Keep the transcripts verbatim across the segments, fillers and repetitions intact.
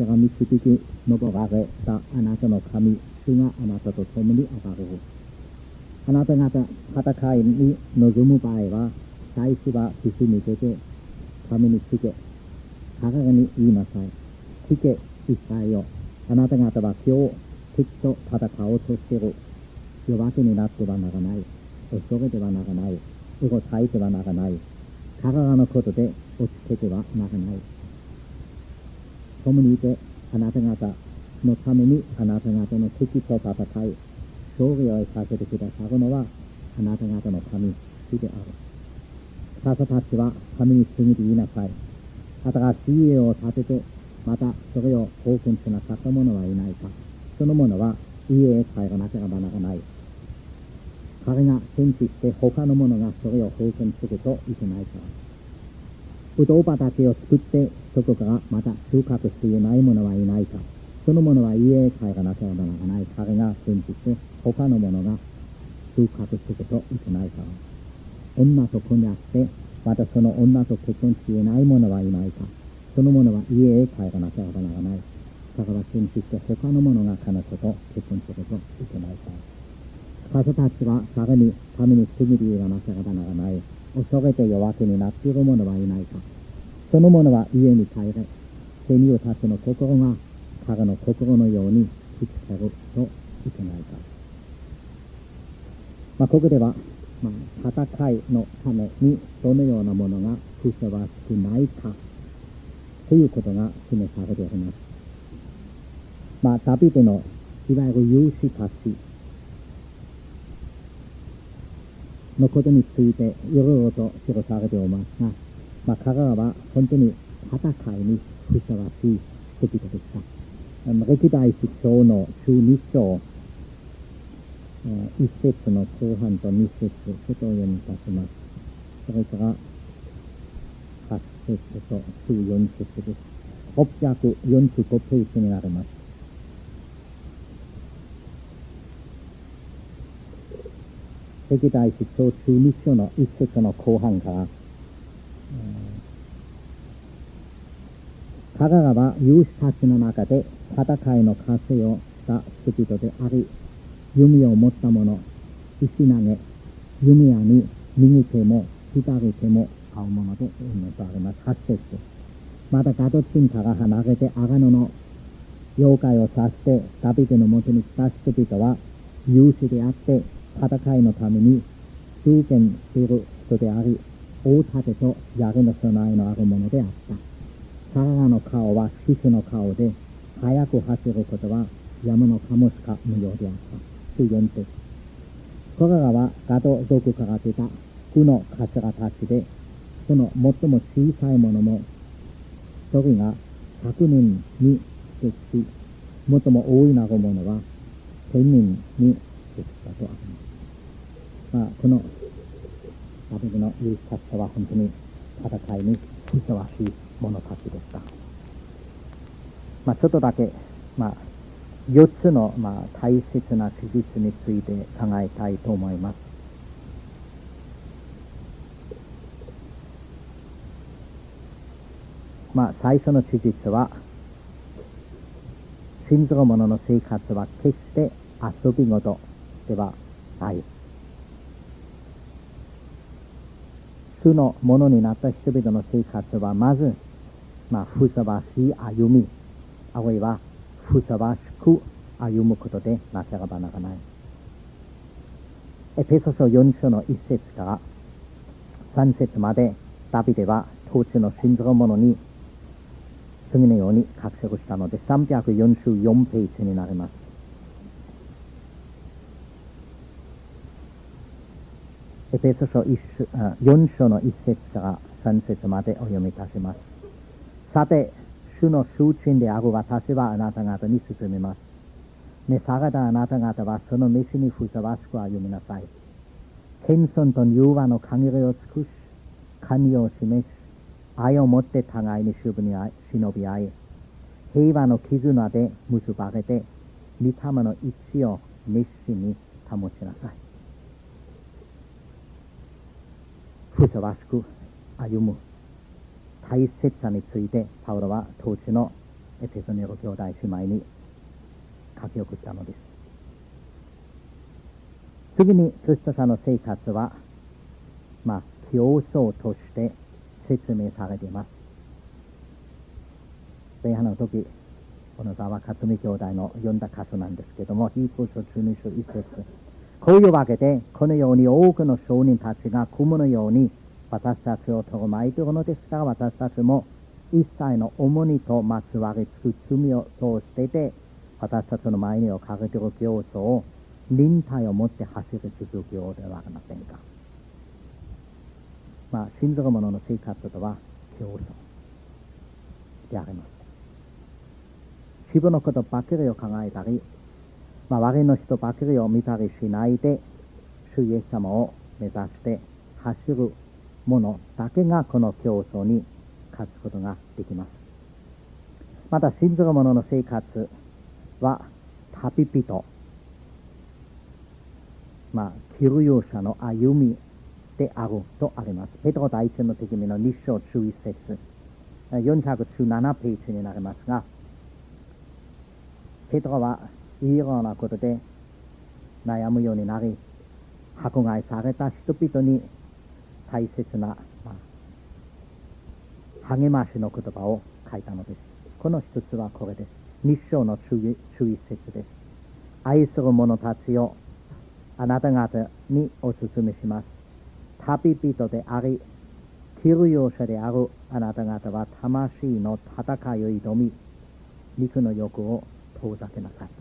たが導き登られたあなたの神、主があなたと共に上がる。あなた方、戦いに臨む場合は、最初は岸に出て、神につけ、彼らに言いなさい。聞け、イスラエルよ。あなた方は今日、敵と戦おうとしている。弱気になってはならない。恐れてはならない。うろたえてはならない。彼らのことで落ちけてはならない。共にいて、あなた方のためにあなた方の敵と戦い、勝利をさせてくださるのは、あなた方の神、主である。傘たちは神に次ぎて言いなさい。新しい家を建てて、またそれを奉献しなかった者はいないか。その者は家へ帰らなければならない。彼が戦死して他の者がそれを奉献するといけないから。ぶどう畑を作ってそこからまた収穫していない者はいないか。その者は家へ帰らなければならない。彼が戦死して他の者が収穫するといけないから。女と子にあって、またその女と結婚していない者はいないか。その者は家へ帰らなければならない。だから戦死して他の者が彼女と結婚するといけないから。彼女たちは彼に神に過ぎり言わなければならない。恐れて弱気になっている者はいないか。その者は家に帰れ。セミオたちの心が彼の心のように引きせるといけないか。まあ、ここでは、まあ、戦いのためにどのようなものがふさわしくないかということが示されております。まあ、ダビデのいわゆる勇士たちのことについていろいろと記されておりますが、まあ、彼らは本当に戦いにふさわしい人々でした。歴代史上のじゅうに章、一節の後半と二節、ちょっと読み出します。それから八節とじゅう四節です。ろっぴゃくよんじゅうごページになります。歴代史上じゅうに章の一節の後半から、彼らは勇士たちの中で戦いの稼いをした人々であり、弓を持った者、石投げ、弓矢に右手も左手も合うものでとあります。はち節。またガドチンから離れてアガノの妖怪を刺してダビデのもとに来た人々は勇士であって戦いのために集権している人であり、大盾と槍の備えのあるものであった。彼らの顔は獅子の顔で、速く走ることは山のカモしか無用であった。じゅうよん節。これらはガド族から出た区の頭たちで、その最も小さいものも、一人が百人に適し、最も多いなるものは千人に適したとあります。まあ、このダビデの勇士たちは本当に戦いにふさわしい者たちでした。まあ、ちょっとだけ、まあ、四つの、まあ、大切な事実について考えたいと思います。まあ、最初の事実は、信ずる者の生活は決して遊び事ではない。主のものになった人々の生活はまず、まあ、ふさわしい歩み、あるいはふさわしく歩むことでなければならない。エペソ書よん章のいち節からさん節までダビデは当地の信ずる者に次のように書き記したのでさんびゃくよんじゅうよんページになります。エペソ書よん章のいち節からさん節までお読みいたします。さて、主の囚人である私はあなた方に進みます。召されたあなた方はその召しにふさわしく歩みなさい。謙遜と柔和の限りを尽くし、寛容を示し、愛をもって互いに忍び合い、平和の絆で結ばれて、御霊の一致を熱心に保ちなさい。ふさわしく歩む大切さについてパウロは当時のエペソの兄弟姉妹に書き送ったのです。次にクリスト者の生活は、まあ、競争として説明されています。前半の時、小野沢克美兄弟の読んだ箇所なんですけども、ヒープー書じゅうに章いち節。こういうわけで、このように多くの証人たちが雲のように私たちをとどまいているのですから、私たちも一切の重荷とまつわりつく罪を通してて、私たちの前に置かれている競争を忍耐を持って走り続けようではありませんか。まあ、信ずる者の生活とは競争であります。自分のことばかりを考えたり、まあ、悪いの人ばかりを見たりしないで、主イエス様を目指して走る者だけがこの競争に勝つことができます。また、信ずる者の生活は旅人、まあ、キルユー者の歩みであるとあります。ペトロ第一の手紙のに章じゅういち節、よんひゃくじゅうななページになりますが、ペトロはいろんなことで悩むようになり、迫害された人々に大切な、まあ、励ましの言葉を書いたのです。この一つはこれです。に章のじゅういち節です。愛する者たちをあなた方にお勧めします。旅人であり、キルユー者であるあなた方は魂の戦いを挑み、肉の欲を遠ざけなさい。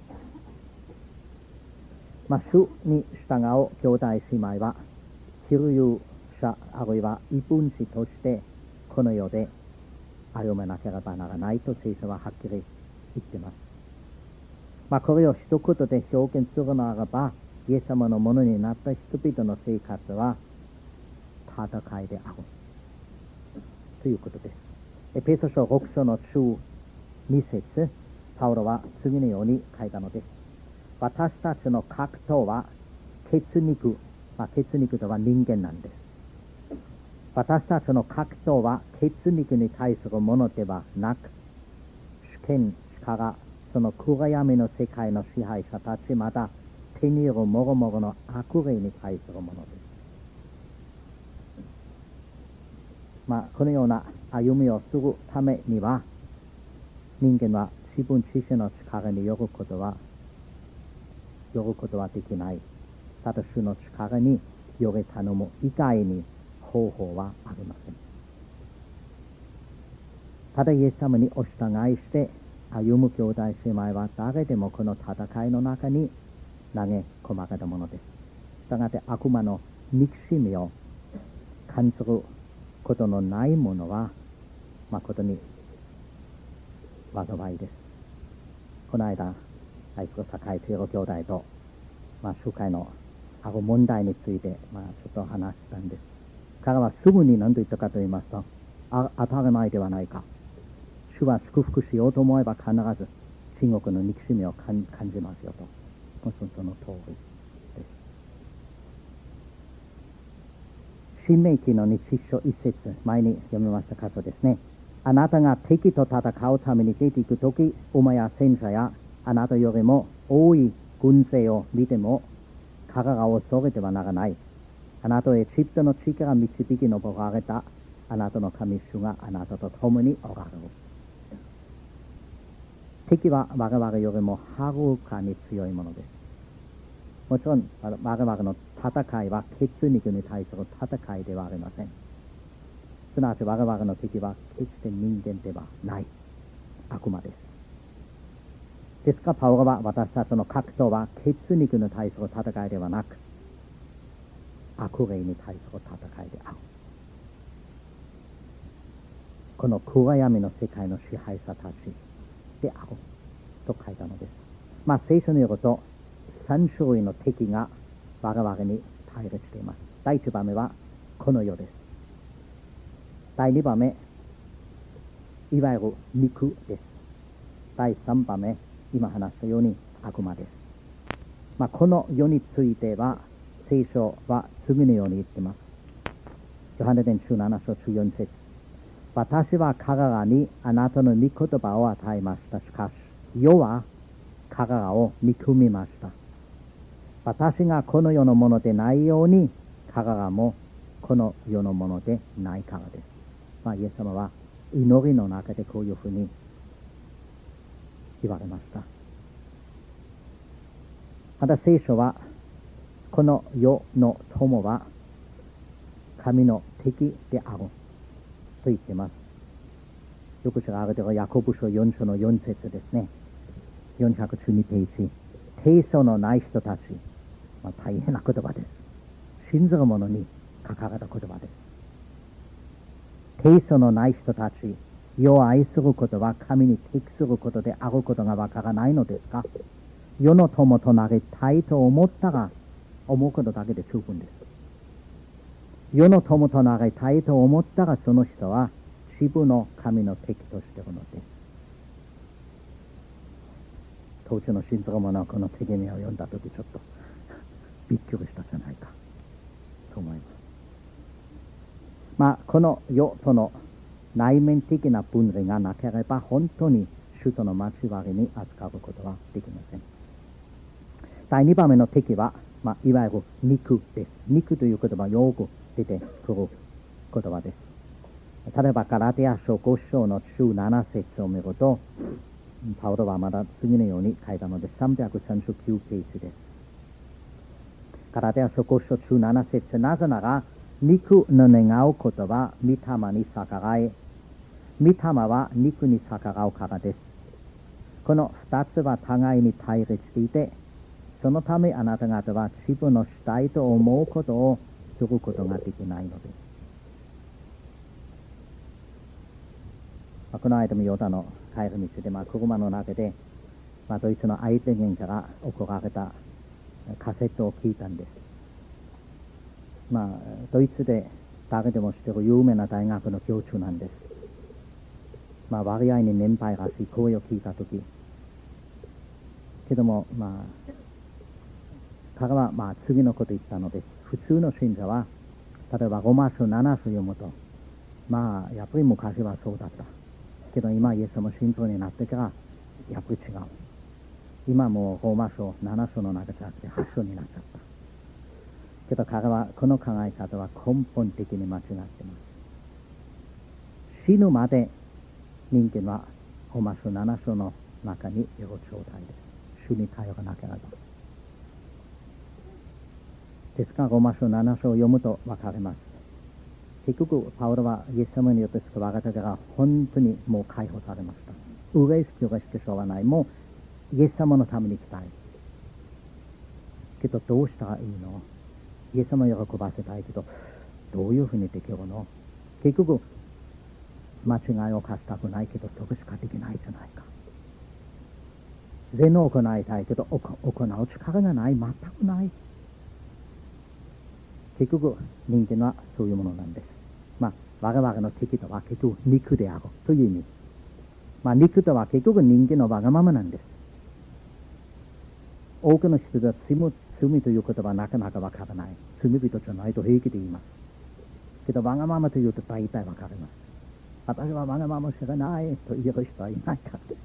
まあ、主に従う兄弟姉妹は、キルユー者あるいは異分子としてこの世で歩めなければならないと聖書ははっきり言っています。まあ、これを一言で表現するのならば、イエス様のものになった人々の生活は戦いであるということです。エペソ書ろく章のじゅうに節、パウロは次のように書いたのです。私たちの格闘は血肉、まあ、血肉とは人間なんです。私たちの格闘は血肉に対するものではなく、主権、力、その暗闇の世界の支配者たち、また手によるもろもろの悪霊に対するものです。まあ、このような歩みをするためには、人間は自分自身の力によることは、よることはできない。ただ主の力により頼む以外に方法はありません。ただイエス様にお従いして歩む兄弟姉妹は誰でもこの戦いの中に投げ込まれたものです。したがって悪魔の憎しみを感じることのないものは誠に災いです。この間、愛する堺聖子兄弟と、まあ、集会のある問題について、まあ、ちょっと話したんです。彼はすぐに何と言ったかと言いますと、あ当たり前ではないか。主は祝福しようと思えば必ず中国の憎しみを感じますよと。もちろんその通りです。新明記の日章一節、前に読みました箇所ですね。あなたが敵と戦うために出ていくとき、馬や戦車やあなたよりも多い軍勢を見ても彼らを恐れてはならない。あなたをエジプトの地から導き上られたあなたの神主があなたと共におられる。敵は我々よりもはるかに強いものです。もちろん我々の戦いは血肉に対する戦いではありません。すなわち我々の敵は決して人間ではない悪魔です。ですからパウロは私たちの格闘は血肉に対する戦いではなく悪霊に対する戦いである。この暗闇の世界の支配者たちであると書いたのです。まあ聖書によると三種類の敵が我々に対立しています。第一番目はこの世です。第二番目、いわゆる肉です。第三番目、今話したように悪魔です。まあこの世については聖書は次のように言っています。ヨハネ伝じゅうなな章じゅうよん節。 私は香川にあなたの御言葉を与えました。しかし、世は香川を憎みました。私がこの世のものでないように、香川もこの世のものでないからです。まあ、イエス様は祈りの中でこういうふうに言われました。また聖書は、この世の友は神の敵であると言っています。よく知られているヤコブ書よん章のよん節ですね。よんひゃくじゅうにページ。定礎のない人たち、まあ、大変な言葉です。信ずる者に書かれた言葉です。定礎のない人たち、世を愛することは神に適することであることがわからないのですか？世の友となりたいと思ったら、思うことだけで十分です。世の友となりたいと思ったら、その人は自分の神の敵としているのです。当時の信ずる者はこの手紙を読んだときちょっとびっくりしたじゃないかと思います。まあ、この世との内面的な分離がなければ本当に主との交わりに扱うことはできません。だいにばんめの敵は、まあ、いわゆる肉です。肉という言葉はよく出てくる言葉です。例えばガラテヤ書ご章のじゅうなな節を見ると、パウロはまだ次のように書いたのでさんびゃくさんじゅうきゅうページです。ガラテヤ書ご章じゅうなな節、なぜなら肉の願うことは御霊に逆らい、御霊は肉に逆らうからです。この二つは互いに対立していて、そのためあなた方は自分のしたいと思うことをすることができないのです。まあ、この間もヨダの帰る道で、まあ、車の中で、まあ、ドイツの相手人から送られたカセットを聞いたんです。まあ、ドイツで誰でも知っている有名な大学の教授なんです。まあ、割合に年配らしい声を聞いたとき、けども、まあ、彼はまあ次のことを言ったのです。普通の信者は、例えばロマ書なな章読むと、まあ、やっぱり昔はそうだった。けど今イエス様信徒になってからやっぱり違う。今もうローマ書なな章の中じゃなくてはち章になっちゃった。けど彼はこの考え方は根本的に間違っています。死ぬまで人間はローマ書なな章の中にいる状態です。主に頼らなければ。ですからローマ書なな章を読むと分かります。結局パウロはイエス様によって救われたから本当にもう解放されました。嬉しく嬉しくしょうがない。もうイエス様のために来たい。けどどうしたらいいの？イエス様を喜ばせたいけどどういうふうにできるの？結局間違いを犯したくないけどそれしかできないじゃないか。善を行いたいけど行う力がない、全くない。結局人間はそういうものなんです。まあ我々の敵とは結局肉であるという意味。まあ肉とは結局人間のわがままなんです。多くの人は罪、罪という言葉はなかなかわからない。罪人じゃないと平気で言います。けどわがままというと大体わかります。私はわがまま知らないと言える人はいないからです。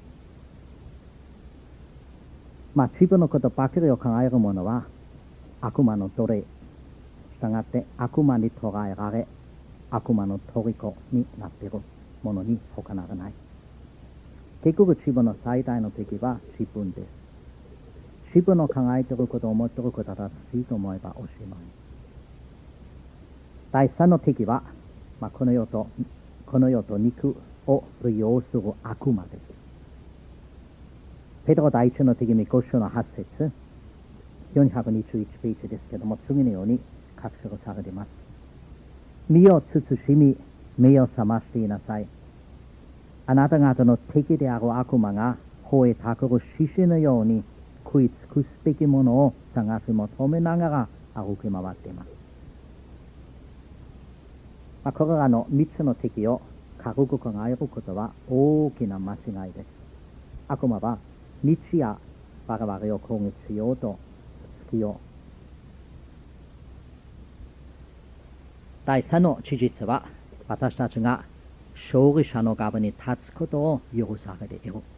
まあ自分のことばかりを考える者は悪魔の奴隷。したがって悪魔に捕らえられ、悪魔の虜になっているものに他ならない。結局自分の最大の敵は自分です。自分の考えていることを思っていることは正しいと思えばおしまい。第三の敵は、まあ、この世とこの世と肉を利用する悪魔です。ペテロ第一の手紙ご章のはち節、よんひゃくにじゅういちページですけども、次のように書き記されています。身を慎み目を覚ましていなさい。あなた方の敵である悪魔が吠えたくる獅子のように食い尽くすべきものを探し求めながら歩き回っています。まあ、これらの三つの敵を軽く考えることは大きな間違いです。悪魔は日夜我々を攻撃しようと突きよう。第三の事実は、私たちが勝利者の側に立つことを許されるよ。